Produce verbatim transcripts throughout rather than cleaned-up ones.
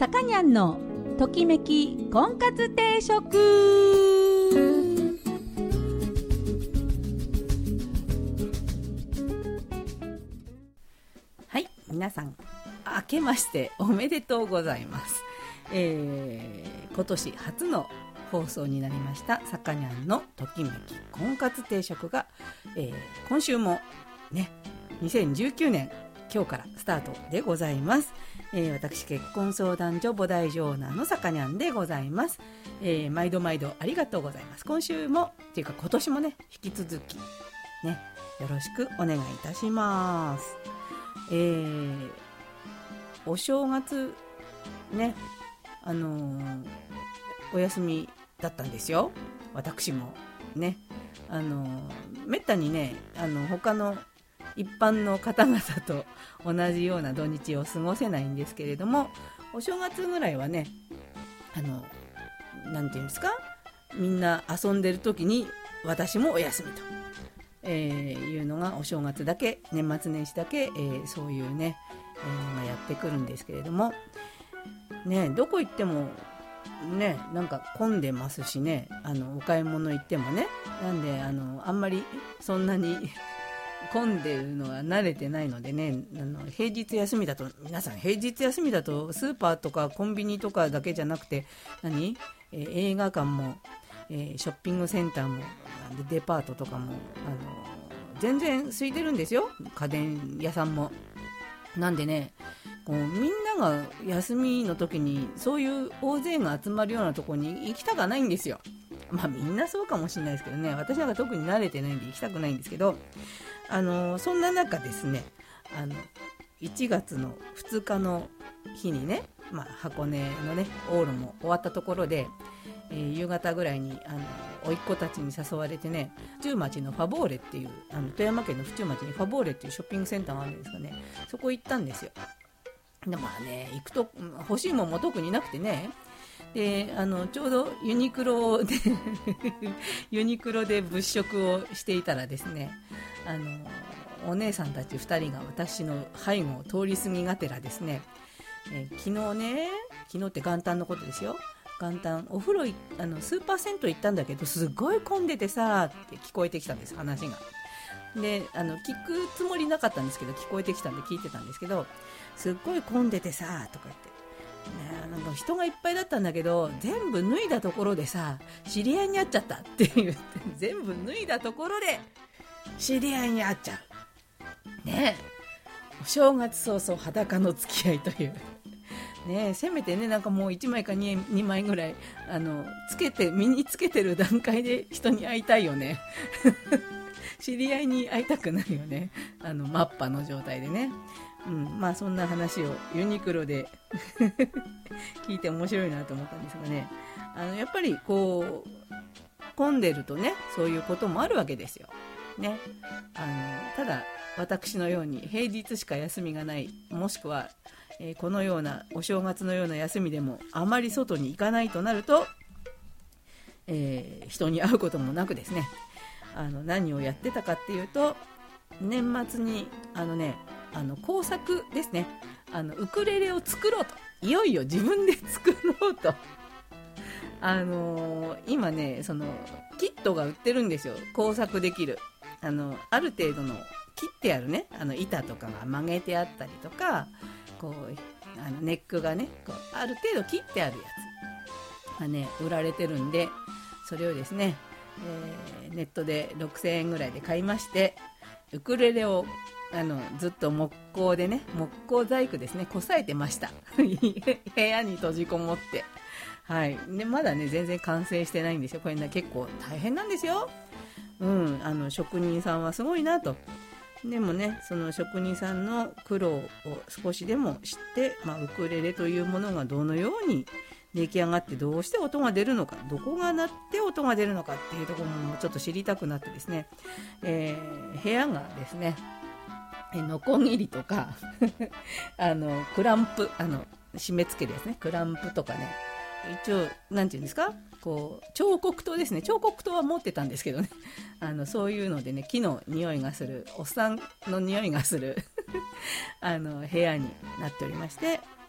さかにゃんのときめき婚活定食。はい、皆さん明けましておめでとうございます。えー、今年初の放送になりましたさかにゃんのときめき婚活定食が、えー、今週もねにせんじゅうきゅうねん今日からスタートでございます。えー、私結婚相談所母大女オーナーのさかにゃんでございます。えー、毎度毎度ありがとうございます。今週もっていうか今年もね引き続きねよろしくお願いいたします。えー、お正月ねあのー、お休みだったんですよ。私もねあのー、めったにねあの他の一般の方々と同じような土日を過ごせないんですけれども、お正月ぐらいはねあのなんていうんですか、みんな遊んでる時に私もお休みと、えー、いうのがお正月だけ、年末年始だけ、えー、そういうね、えー、のがやってくるんですけれどもね、どこ行ってもねなんか混んでますしね、あのお買い物行ってもね、なんであのあんまりそんなに混んでるのは慣れてないのでね、あの平日休みだと、皆さん平日休みだとスーパーとかコンビニとかだけじゃなくて何、えー、映画館も、えー、ショッピングセンターもデパートとかもあの全然空いてるんですよ、家電屋さんも。なんでねこうみんなが休みの時にそういう大勢が集まるようなところに行きたくないんですよ。まあみんなそうかもしれないですけどね、私なんか特に慣れてないんで行きたくないんですけど、あのそんな中ですね、あのいちがつのふつかの日にね、まあ、箱根のね往路も終わったところで、えー、夕方ぐらいにあの甥っ子たちに誘われてね、府中町のファボーレっていう、あの富山県の府中町にファボーレっていうショッピングセンターがあるんですかね、そこ行ったんですよ。でまあね行くと欲しいもんも特になくてね、であのちょうどユニクロでユニクロで物色をしていたらですね、あのお姉さんたちふたりが私の背後を通り過ぎがてらですね、えー、昨日ね昨日って元旦のことですよ、元旦お風呂あのスーパー銭湯行ったんだけどすごい混んでてさって聞こえてきたんです、話が。であの聞くつもりなかったんですけど聞こえてきたんで聞いてたんですけど、すっごい混んでてさとか言って、ね、なんか人がいっぱいだったんだけど全部脱いだところでさ知り合いに会っちゃったって言って、全部脱いだところで知り合いに会っちゃうねえ、お正月早々裸の付き合いというねえ、せめてねなんかもういちまいか 2, にまいぐらいあのつけて身につけてる段階で人に会いたいよね知り合いに会いたくなるよね、あのマッパの状態でね。うん、まあそんな話をユニクロで聞いて面白いなと思ったんですがね、あのやっぱりこう混んでるとねそういうこともあるわけですよ、ね、あのただ私のように平日しか休みがない、もしくは、えー、このようなお正月のような休みでもあまり外に行かないとなると、えー、人に会うこともなくですね、あの何をやってたかっていうと、年末にあのねあの工作ですね、あのウクレレを作ろうと、いよいよ自分で作ろうとあのー、今ねそのキットが売ってるんですよ、工作できる、あのある程度の切ってあるね、あの板とかが曲げてあったりとか、こうあのネックがねこうある程度切ってあるやつがね売られてるんで、それをですね、えー、ネットでろくせんえんぐらいで買いまして、ウクレレをあのずっと木工でね、木工細工ですね、こさえてました部屋に閉じこもって、はい、でまだね全然完成してないんですよ。これね結構大変なんですよ、うん、あの職人さんはすごいなと。でもねその職人さんの苦労を少しでも知って、まあ、ウクレレというものがどのように出来上がってどうして音が出るのか、どこが鳴って音が出るのかっていうところもちょっと知りたくなってですね、えー、部屋がですねノコギリとかあのクランプ、あの締め付けるやつね、クランプとかね、一応なんていうんですか、こう彫刻刀ですね、彫刻刀は持ってたんですけどねあのそういうのでね木の匂いがする、おっさんの匂いがするあの部屋になっておりまして、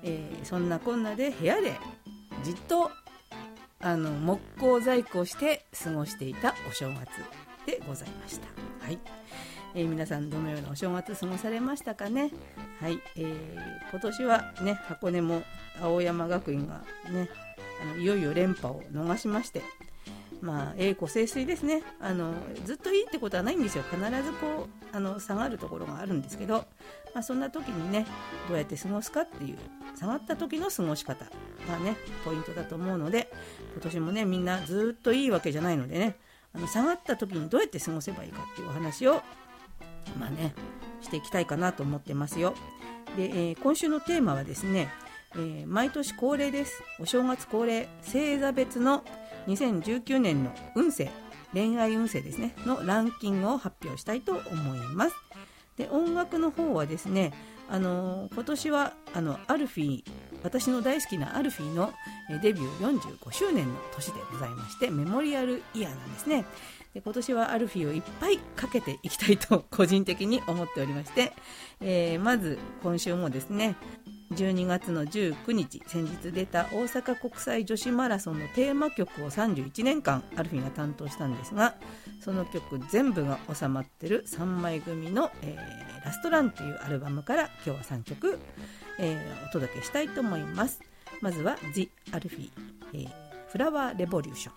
えー、そんなこんなで部屋でじっとあの木工細工をして過ごしていたお正月でございました。はい、えー、皆さんどのようなお正月過ごされましたかね。はい、えー、今年はね箱根も青山学院がねあのいよいよ連覇を逃しまして、まあ栄枯盛衰ですね。あのずっといいってことはないんですよ。必ずこうあの下がるところがあるんですけど、まあ、そんな時にねどうやって過ごすかっていう下がった時の過ごし方がねポイントだと思うので、今年もねみんなずっといいわけじゃないのでね、あの下がった時にどうやって過ごせばいいかっていうお話をまあねしていきたいかなと思ってますよ。で、えー、今週のテーマはですね、えー、毎年恒例です。お正月恒例星座別のにせんじゅうきゅうねんの運勢、恋愛運勢ですねのランキングを発表したいと思います。で、音楽の方はですね、あのー、今年はあのアルフィー、私の大好きなアルフィーのデビューよんじゅうごしゅうねんの年でございまして、メモリアルイヤーなんですね。で、今年はアルフィーをいっぱいかけていきたいと個人的に思っておりまして、えー、まず今週もですねじゅうにがつのじゅうくにち、先日出た大阪国際女子マラソンのテーマ曲をさんじゅういちねんかんアルフィーが担当したんですが、その曲全部が収まってるさんまい組の、えー、ラストランというアルバムから今日はさんきょく、えー、お届けしたいと思います。まずは The アルフィー、えー、フラワーレボリューション。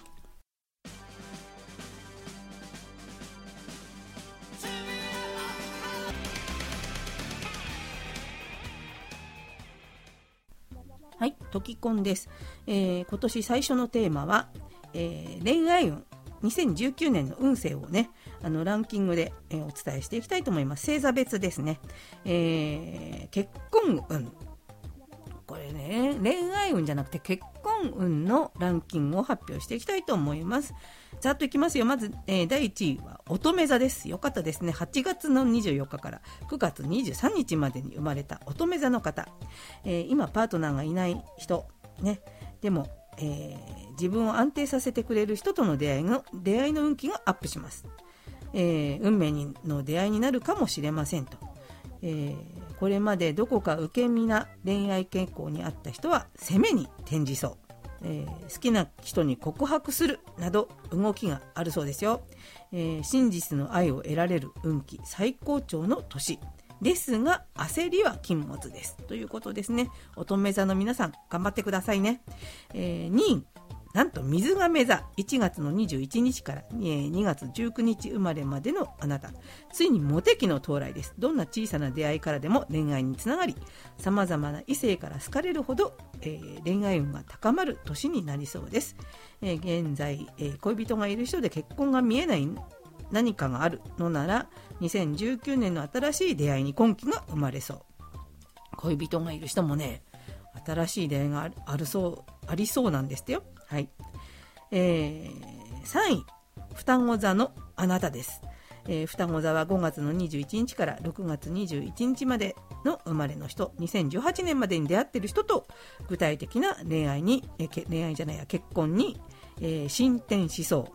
はい、トキコンです。えー、今年最初のテーマは、えー、恋愛運にせんじゅうきゅうねんの運勢をねあのランキングで、えー、お伝えしていきたいと思います。星座別ですね。えー、結婚運、これね恋愛運じゃなくて結婚運のランキングを発表していきたいと思います。ざっといきますよ。まず、えー、だいいちいは乙女座です。よかったですね。はちがつのにじゅうよっかからくがつにじゅうさんにちまでに生まれた乙女座の方、えー、今パートナーがいない人ね、でも、えー、自分を安定させてくれる人との出会いの出会いの運気がアップします。えー、運命の出会いになるかもしれませんと。えー、これまでどこか受け身な恋愛傾向にあった人は攻めに転じそう。えー、好きな人に告白するなど動きがあるそうですよ。えー、真実の愛を得られる運気最高潮の年ですが、焦りは禁物ですということですね。乙女座の皆さん頑張ってくださいね。えー、にい、なんと水亀座、いちがつのにじゅういちにちからにがつじゅうくにち生まれまでのあなた、ついにモテ期の到来です。どんな小さな出会いからでも恋愛につながり、さまざまな異性から好かれるほど、えー、恋愛運が高まる年になりそうです。えー、現在、えー、恋人がいる人で結婚が見えない何かがあるのなら、にせんじゅうきゅうねんの新しい出会いに今期が生まれそう。恋人がいる人もね、新しい出会いがある、あるそうありそうなんですってよ。はい。えー、さんい、双子座のあなたです。えー、双子座はごがつのにじゅういちにちからろくがつにじゅういちにちまでの生まれの人、にせんじゅうはちねんまでに出会っている人と具体的な恋愛に、えー、恋愛じゃないや結婚に、えー、進展しそう。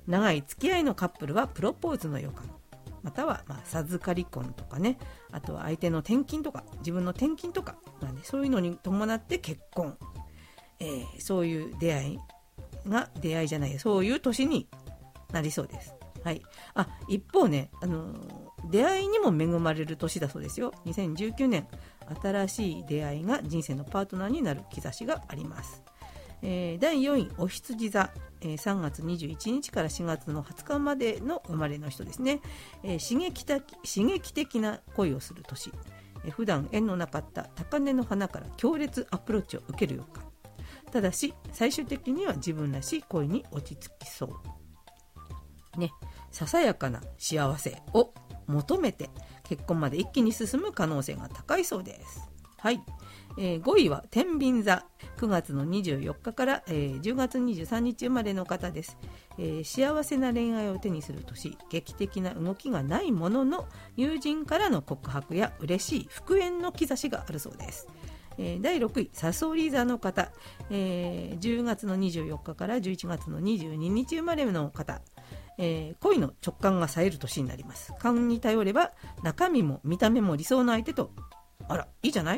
長い付き合いのカップルはプロポーズの予感、または、まあ、授かり婚とかね、あとは相手の転勤とか自分の転勤とか、まあね、そういうのに伴って結婚、えー、そういう出会いが出会いじゃないそういう年になりそうです。はい。あ、一方ね、あのー、出会いにも恵まれる年だそうですよ。にせんじゅうきゅうねん、新しい出会いが人生のパートナーになる兆しがあります。えー、だいよんい、お羊座、えー、さんがつにじゅういちにちからしがつのはつかまでの生まれの人ですね。えー、刺激的、刺激的な恋をする年、えー、普段縁のなかった高嶺の花から強烈アプローチを受ける予感。ただし最終的には自分らしい恋に落ち着きそうね。ささやかな幸せを求めて結婚まで一気に進む可能性が高いそうです。はい。えー、ごいは天秤座、くがつのにじゅうよっかから、えー、じゅうがつにじゅうさんにち生まれの方です。えー、幸せな恋愛を手にする年、劇的な動きがないものの友人からの告白や嬉しい復縁の兆しがあるそうです。えー、だいろくい、さそり座の方、えー、じゅうがつのにじゅうよっかからじゅういちがつのにじゅうににち生まれの方、えー、恋の直感が冴える年になります。勘に頼れば中身も見た目も理想の相手と、あらいいじゃない、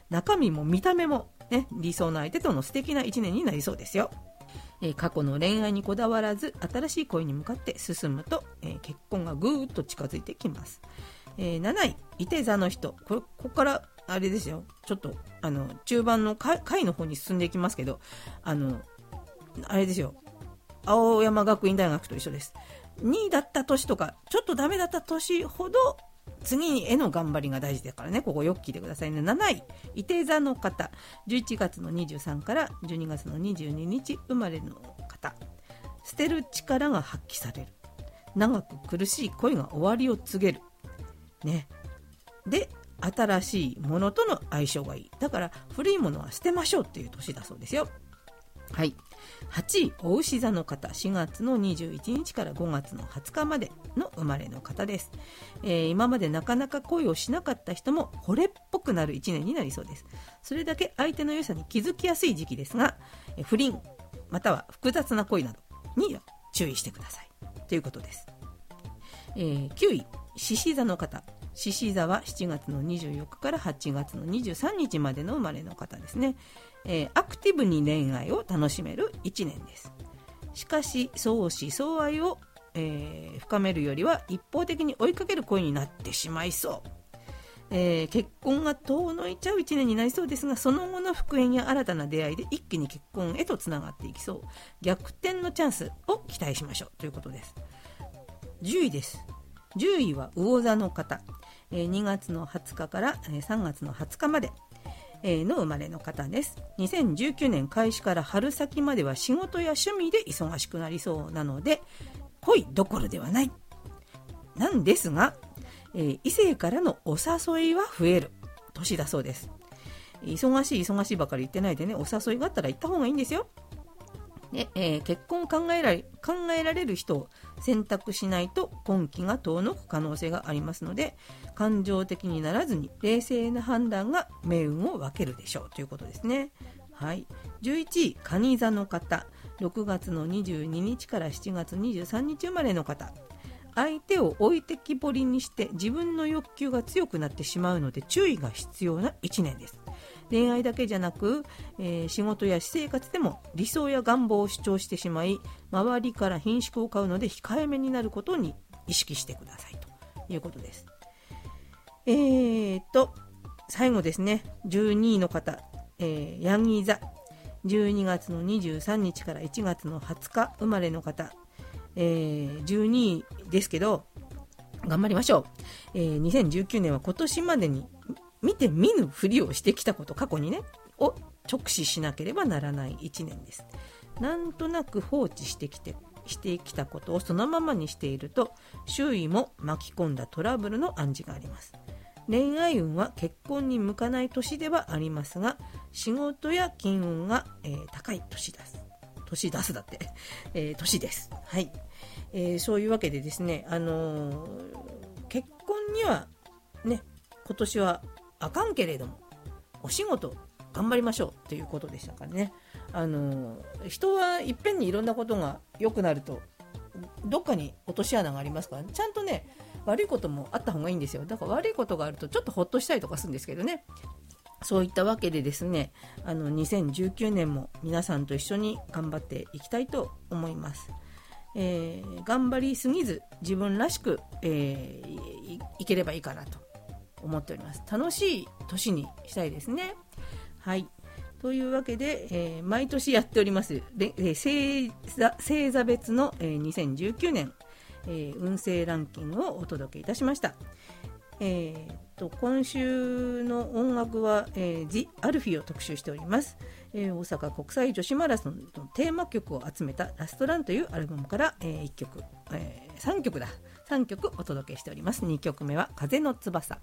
中身も見た目も、ね、理想の相手との素敵ないちねんになりそうですよ。えー、過去の恋愛にこだわらず新しい恋に向かって進むと、えー、結婚がぐーっと近づいてきます。えー、なないいて座の人、これここからあれですよ、ちょっとあの中盤の回の方に進んでいきますけど、あのあれですよ、青山学院大学と一緒です。にいだった年とかちょっとダメだった年ほど次への頑張りが大事だからね、ここよく聞いてくださいね。なないいて座の方、じゅういちがつのにじゅうさんからじゅうにがつのにじゅうににち生まれの方、捨てる力が発揮される、長く苦しい恋が終わりを告げるね。で、新しいものとの相性がいい。だから古いものは捨てましょうっていう年だそうですよ。はい。はちい、牡牛座の方、しがつのにじゅういちにちからごがつのはつかまでの生まれの方です。えー、今までなかなか恋をしなかった人も惚れっぽくなるいちねんになりそうです。それだけ相手の良さに気づきやすい時期ですが、えー、不倫または複雑な恋などに注意してくださいということです。えー、きゅうい、獅子座の方、獅子座はしちがつのにじゅうよっかからはちがつのにじゅうさんにちまでの生まれの方ですね。えー、アクティブに恋愛を楽しめるいちねんです。しかし相思相愛を、えー、深めるよりは一方的に追いかける恋になってしまいそう、えー、結婚が遠のいちゃういちねんになりそうですが、その後の復縁や新たな出会いで一気に結婚へとつながっていきそう、逆転のチャンスを期待しましょうということです。じゅういです。じゅういは魚座の方、えー、にがつのはつかからさんがつのはつかまでの生まれの方です。にせんじゅうきゅうねん開始から春先までは仕事や趣味で忙しくなりそうなので、恋どころではないなんですが、えー、異性からのお誘いは増える年だそうです。忙しい忙しいばかり言ってないでね、お誘いがあったら行った方がいいんですよ。で、えー、結婚を考えられ、考えられる人を選択しないと婚期が遠のく可能性がありますので、感情的にならずに冷静な判断が命運を分けるでしょうということですね。はい。じゅういちい、蟹座の方、ろくがつのにじゅうににちからしちがつにじゅうさんにち生まれの方、相手を置いてきぼりにして自分の欲求が強くなってしまうので注意が必要ないちねんです。恋愛だけじゃなく、えー、仕事や私生活でも理想や願望を主張してしまい、周りから品縮を買うので控えめになることに意識してくださいということです。えーと最後ですね、じゅうにいの方、えー、ヤギ座、じゅうにがつのにじゅうさんにちからいちがつのはつか生まれの方、えー、じゅうにいですけど頑張りましょう。えー、にせんじゅうきゅうねんは今年までに見て見ぬふりをしてきたこと、過去にねを直視しなければならないいちねんです。なんとなく放置してきてしてきたことをそのままにしていると、周囲も巻き込んだトラブルの暗示があります。恋愛運は結婚に向かない年ではありますが、仕事や金運が、えー、高い年です。年出すだって、えー、年です。はい、えー、そういうわけでですね、あのー、結婚にはね今年はあかんけれどもお仕事頑張りましょうということでしたからね。あのー、人はいっぺんにいろんなことが良くなるとどっかに落とし穴がありますから、ね、ちゃんとね悪いこともあった方がいいんですよ。だから悪いことがあるとちょっとほっとしたりとかするんですけどね。そういったわけでですね、あのにせんじゅうきゅうねんも皆さんと一緒に頑張っていきたいと思います。えー、頑張りすぎず自分らしく、えー、い, いければいいかなと思っております。楽しい年にしたいですね。はい、というわけで、えー、毎年やっております、えー、星座、星座別の、えー、にせんじゅうきゅうねん、えー、運勢ランキングをお届けいたしました。えー、と今週の音楽は、えー、ジ・アルフィを特集しております。えー、大阪国際女子マラソンのテーマ曲を集めたラストランというアルバムから、えー、いっきょく、えー、さんきょくださんきょくお届けしております。にきょくめは風の翼。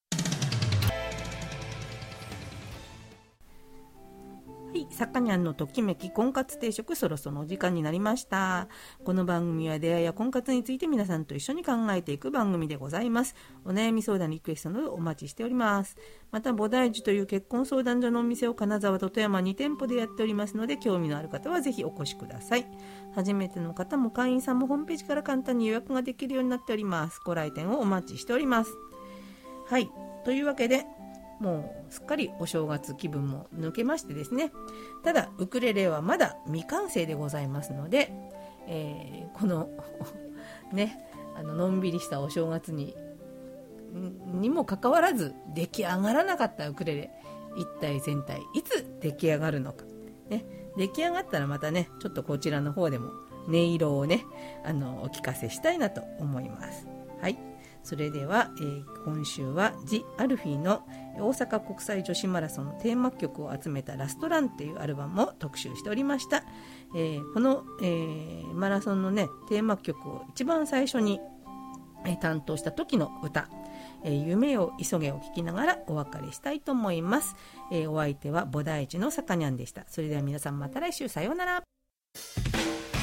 はい、さかにゃんのときめき婚活定食、そろそろお時間になりました。この番組は出会いや婚活について皆さんと一緒に考えていく番組でございます。お悩み相談リクエストなどお待ちしております。また菩提寺という結婚相談所のお店を金沢と富山にてんぽでやっておりますので、興味のある方はぜひお越しください。初めての方も会員さんもホームページから簡単に予約ができるようになっております。ご来店をお待ちしております。はい、というわけでもうすっかりお正月気分も抜けましてですね、ただウクレレはまだ未完成でございますので、えー、このね、あののんびりしたお正月ににもかかわらず出来上がらなかったウクレレ一体全体いつ出来上がるのか、ね、出来上がったらまたね、ちょっとこちらの方でも音色をね、あのお聞かせしたいなと思います。はい、それでは、えー、今週はジ・アルフィーの大阪国際女子マラソンテーマ曲を集めたラストランっていうアルバムを特集しておりました。えー、この、えー、マラソンのねテーマ曲を一番最初に、えー、担当した時の歌、えー、夢を急げを聴きながらお別れしたいと思います。えー、お相手は菩提寺のさかにゃんでした。それでは皆さんまた来週、さようなら。